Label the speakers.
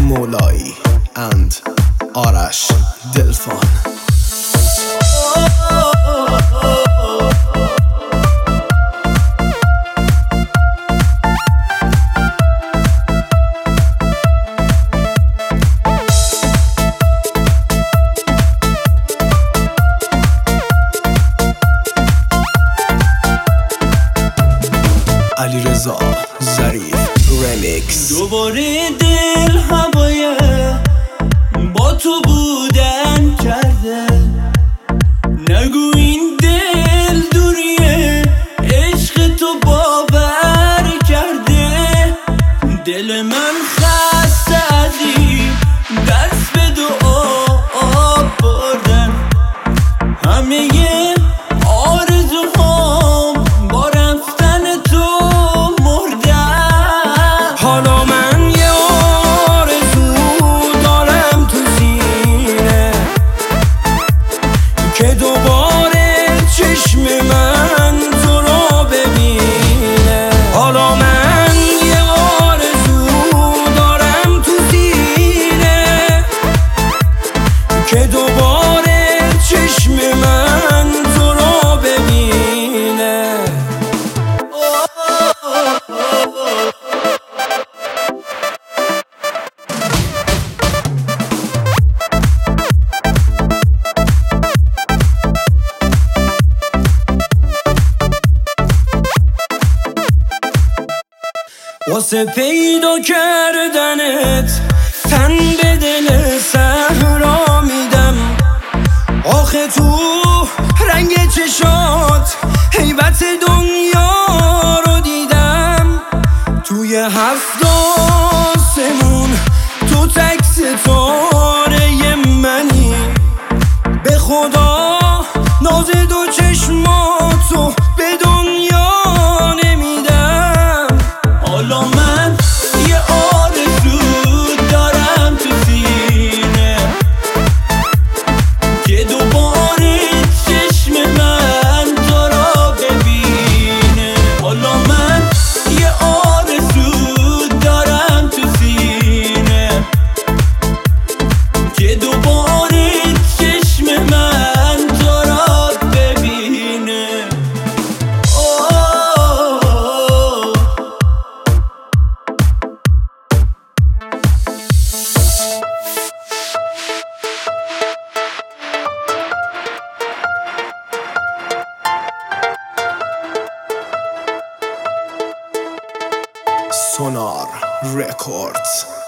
Speaker 1: Molai and Arash Dilfan. علیرضا ظریف رمیکس.
Speaker 2: دوباره دل هوای با تو بودن کرده، نگو این دل دوریه، عشق تو باور کرده. دل من خسته ازی دست به دعا بردن، همه آرزوهام با رفتن تو مردن.
Speaker 3: حالا من یه آرزو دارم تو سینه که دوباره چشم من تو رو ببینه. حالا من یه آرزو دارم تو سینه که دوباره چشم من تو رو ببینه. واسه پیدا کردنت تن به دل صحرا میدم. آخه تو رنگ چشات هیبت دنیا رو دیدم. توی 7 آسمون تو تک ستاره منی، به خدا ناز دو چشماتو به دنیا نمیدم.
Speaker 2: حالا من یه آرزو دارم تو سینه که دوباره چشم من تو را ببینه. حالا من یه آرزو دارم تو سینه که دوباره چشم من تو را ببینه.
Speaker 1: Sonar Records.